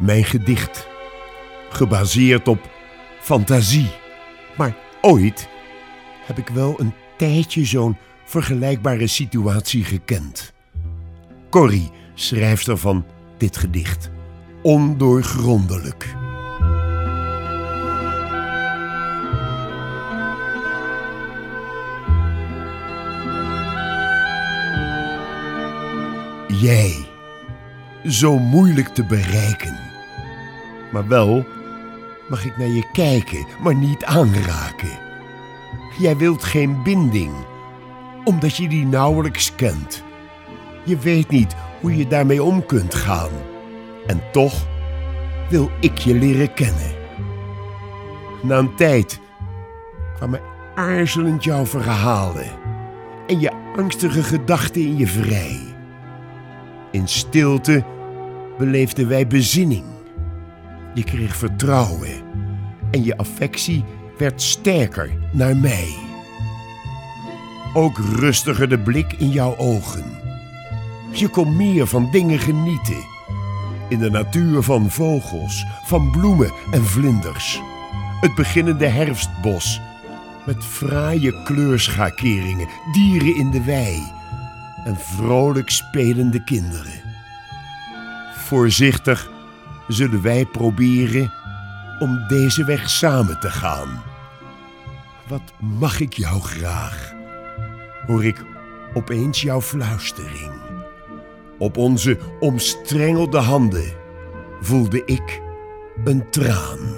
mijn gedicht. Gebaseerd op fantasie. Maar ooit heb ik wel een tijdje zo'n vergelijkbare situatie gekend. Corrie, schrijfster van dit gedicht. Ondoorgrondelijk. Jij, zo moeilijk te bereiken. Maar wel mag ik naar je kijken, maar niet aanraken. Jij wilt geen binding, omdat je die nauwelijks kent. Je weet niet hoe je daarmee om kunt gaan. En toch wil ik je leren kennen. Na een tijd kwamen aarzelend jouw verhalen en je angstige gedachten in je vrij. In stilte beleefden wij bezinning. Je kreeg vertrouwen en je affectie werd sterker naar mij. Ook rustiger de blik in jouw ogen. Je kon meer van dingen genieten. In de natuur van vogels, van bloemen en vlinders. Het beginnende herfstbos met fraaie kleurschakeringen, dieren in de wei en vrolijk spelende kinderen. Voorzichtig zullen wij proberen om deze weg samen te gaan. Wat mag ik jou graag, hoor ik opeens jouw fluistering. Op onze omstrengelde handen voelde ik een traan.